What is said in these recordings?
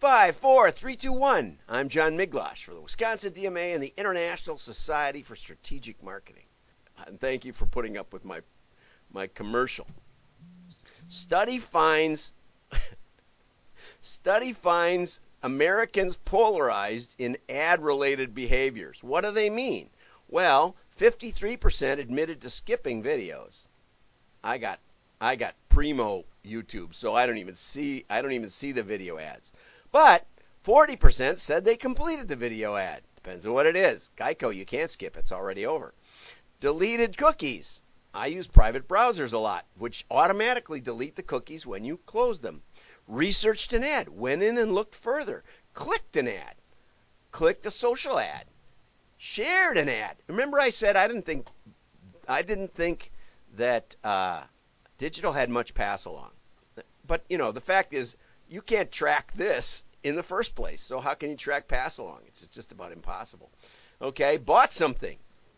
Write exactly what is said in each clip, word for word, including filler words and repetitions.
Five, four, three, two, one. I'm John Miglosh for the Wisconsin D M A and the International Society for Strategic Marketing. And thank you for putting up with my my commercial. Study finds study finds Americans polarized in ad-related behaviors. What do they mean? Well, fifty-three percent admitted to skipping videos. I got I got primo YouTube, so I don't even see I don't even see the video ads. But forty percent said they completed the video ad. Depends on what it is. Geico, you can't skip. It's already over. Deleted cookies. I use private browsers a lot, which automatically delete the cookies when you close them. Researched an ad. Went in and looked further. Clicked an ad. Clicked a social ad. Shared an ad. Remember I said I didn't think I didn't think that uh, digital had much pass along. But, you know, the fact is you can't track this in the first place. So how can you track pass along? It's just about impossible. Okay, bought something.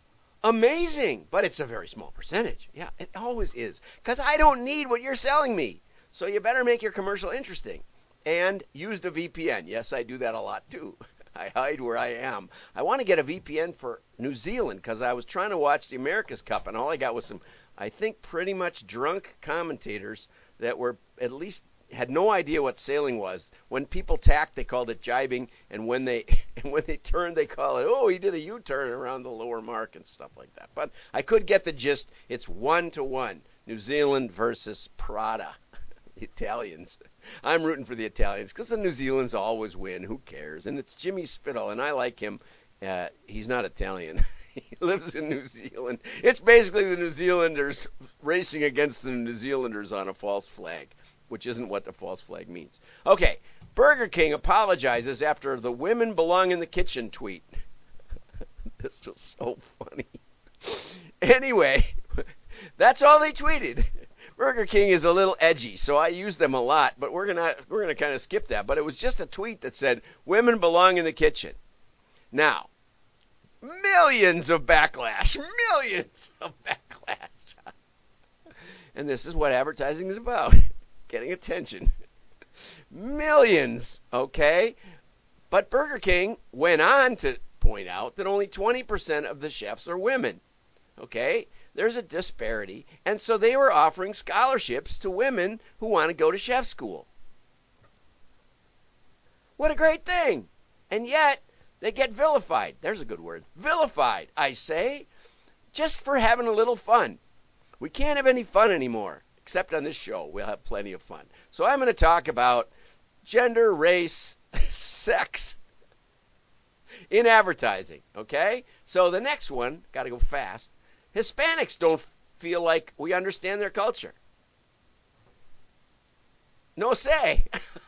Amazing, but it's a very small percentage. Yeah, it always is. Because I don't need what you're selling me. So you better make your commercial interesting. And use the V P N. Yes, I do that a lot too. I hide where I am. I want to get a V P N for New Zealand because I was trying to watch the America's Cup and all I got was some, I think, pretty much drunk commentators that were at least had no idea what sailing was. When people tacked, they called it jibing, and when they and when they turned, they call it, oh, he did a U-turn around the lower mark and stuff like that. But I could get the gist. It's one to one, New Zealand versus Prada, the Italians. I'm rooting for the Italians because the New Zealanders always win. Who cares? And it's Jimmy Spittle, and I like him. Uh, he's not Italian. He lives in New Zealand. It's basically the New Zealanders racing against the New Zealanders on a false flag, which isn't what the false flag means. Okay, Burger King apologizes after the women belong in the kitchen tweet. This was so funny. Anyway, that's all they tweeted. Burger King is a little edgy, so I use them a lot, but we're gonna we're gonna kind of skip that. But it was just a tweet that said women belong in the kitchen. Now, millions of backlash, millions of backlash. And this is what advertising is about. Getting attention. Millions, okay? But Burger King went on to point out that only twenty percent of the chefs are women, okay? There's a disparity. And so they were offering scholarships to women who want to go to chef school. What a great thing. And yet, they get vilified. There's a good word. Vilified, I say, just for having a little fun. We can't have any fun anymore. Except on this show, we'll have plenty of fun. So I'm going to talk about gender, race, sex in advertising, okay? So the next one, got to go fast. Hispanics don't feel like we understand their culture. No sé.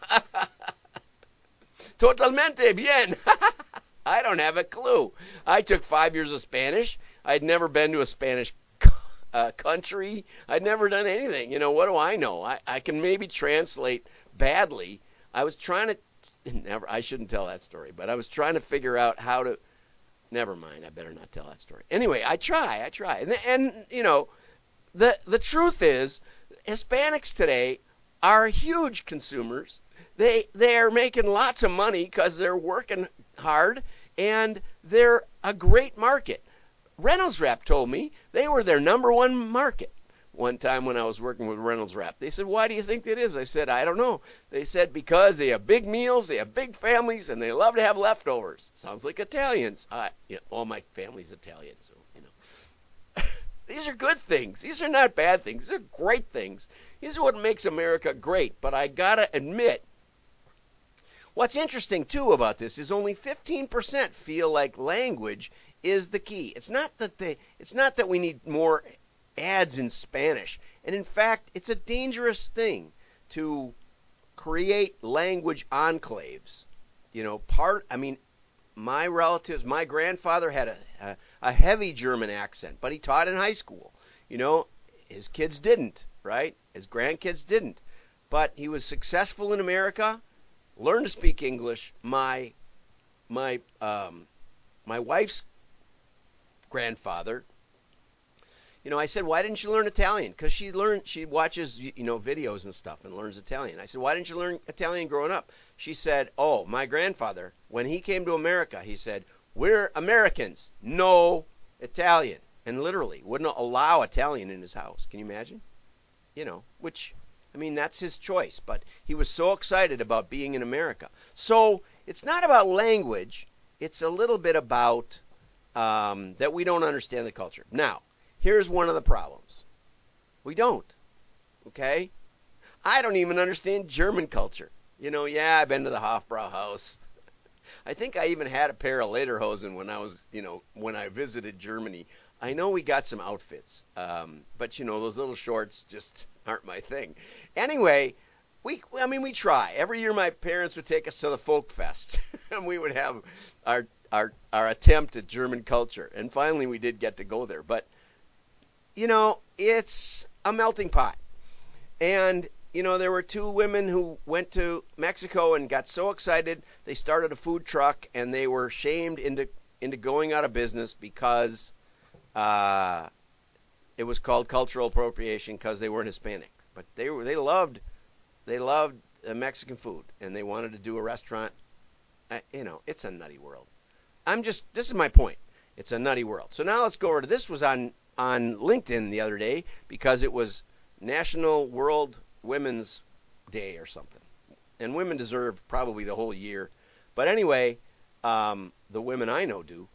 Totalmente bien. I don't have a clue. I took five years of Spanish. I'd never been to a Spanish Uh, country. I'd never done anything. You know, what do I know? I, I can maybe translate badly. I was trying to, never, I shouldn't tell that story, but I was trying to figure out how to, never mind, I better not tell that story. Anyway, I try, I try. And, and you know, the, the truth is, Hispanics today are huge consumers. They, they are making lots of money because they're working hard, and they're a great market. Reynolds Wrap told me they were their number one market one time when I was working with Reynolds Wrap. They said, why do you think that is? I said, I don't know. They said, because they have big meals, they have big families, and they love to have leftovers. Sounds like Italians. Uh, yeah, all my family's Italian, so, you know. These are good things. These are not bad things. These are great things. These are what makes America great. But I got to admit, what's interesting, too, about this is only fifteen percent feel like language is the key. It's not that they it's not that we need more ads in Spanish. And in fact, it's a dangerous thing to create language enclaves. You know, part I mean, my relatives, my grandfather had a, a a heavy German accent, but he taught in high school. You know, his kids didn't, right? His grandkids didn't. But he was successful in America, learned to speak English. My my um my wife's grandfather, you know, I said, why didn't you learn Italian? Because she learned, she watches, you know, videos and stuff and learns Italian. I said, why didn't you learn Italian growing up? She said, oh, my grandfather, when he came to America, he said, we're Americans, no Italian. And literally wouldn't allow Italian in his house. Can you imagine? You know, which, I mean, that's his choice. But he was so excited about being in America. So it's not about language. It's a little bit about um, that we don't understand the culture. Now, here's one of the problems. We don't. Okay? I don't even understand German culture. You know, yeah, I've been to the Hofbrauhaus. I think I even had a pair of lederhosen when I was, you know, when I visited Germany. I know we got some outfits, um, but, you know, those little shorts just aren't my thing. Anyway, we, I mean, we try. Every year my parents would take us to the Folk Fest, and we would have our, our, our attempt at German culture. And finally we did get to go there. But, you know, it's a melting pot. And, you know, there were two women who went to Mexico and got so excited they started a food truck, and they were shamed into into going out of business because uh, it was called cultural appropriation because they weren't Hispanic. But they were they loved they loved uh, Mexican food, and they wanted to do a restaurant. I, you know, it's a nutty world. I'm just this is my point. It's a nutty world. So now let's go over to this was on on LinkedIn the other day because it was National World Women's Day or something. And women deserve probably the whole year. But anyway, um, the women I know do.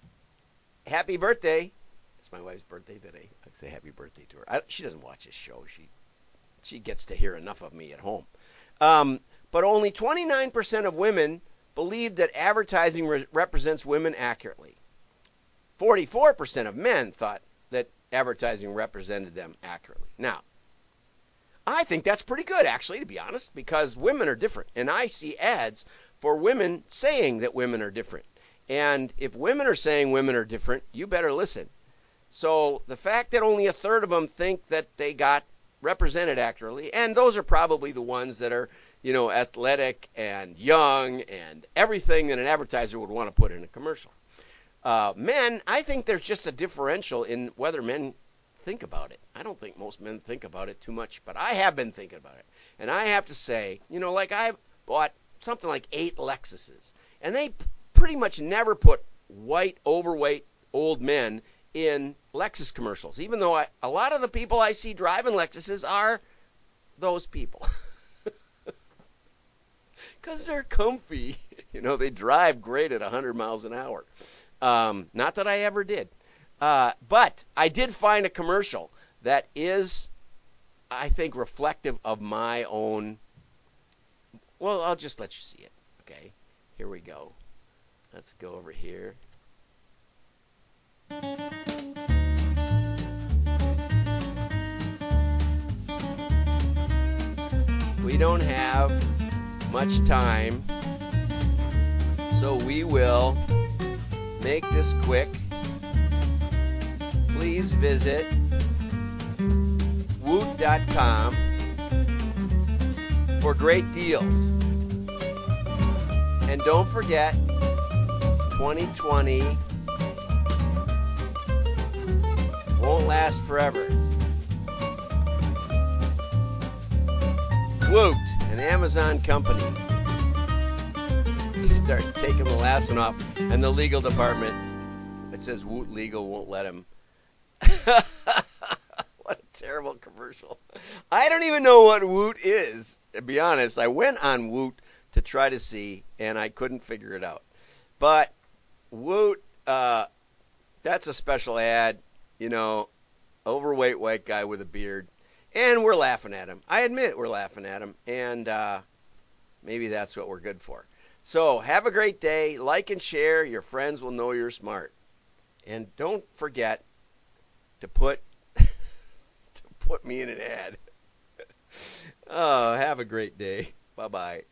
Happy birthday. It's my wife's birthday today. I say happy birthday to her. I, she doesn't watch this show. She she gets to hear enough of me at home. Um, but only twenty-nine percent of women believe that advertising re- represents women accurately. forty-four percent of men thought that advertising represented them accurately. Now, I think that's pretty good, actually, to be honest, because women are different. And I see ads for women saying that women are different. And if women are saying women are different, you better listen. So the fact that only a third of them think that they got represented accurately, and those are probably the ones that are, you know, athletic and young and everything that an advertiser would want to put in a commercial. Uh, men, I think there's just a differential in whether men think about it. I don't think most men think about it too much, but I have been thinking about it. And I have to say, you know, like I bought something like eight Lexuses, and they pretty much never put white, overweight, old men in Lexus commercials, even though I, a lot of the people I see driving Lexuses are those people. Because they're comfy. You know, they drive great at one hundred miles an hour. Um, not that I ever did. Uh, but I did find a commercial that is, I think, reflective of my own. Well, I'll just let you see it. Okay, here we go. Let's go over here. We don't have much time, so we will make this quick. Please visit woot dot com for great deals. And don't forget, twenty twenty won't last forever. Woot, an Amazon company. He starts taking the last one off, and the legal department, it says Woot Legal won't let him. What a terrible commercial. I don't even know what Woot is, to be honest. I went on Woot to try to see, and I couldn't figure it out. But Woot, uh, that's a special ad, you know, overweight white guy with a beard. And we're laughing at him. I admit we're laughing at him, and uh, maybe that's what we're good for. So have a great day. Like and share. Your friends will know you're smart. And don't forget to put to put me in an ad. Oh, have a great day. Bye-bye.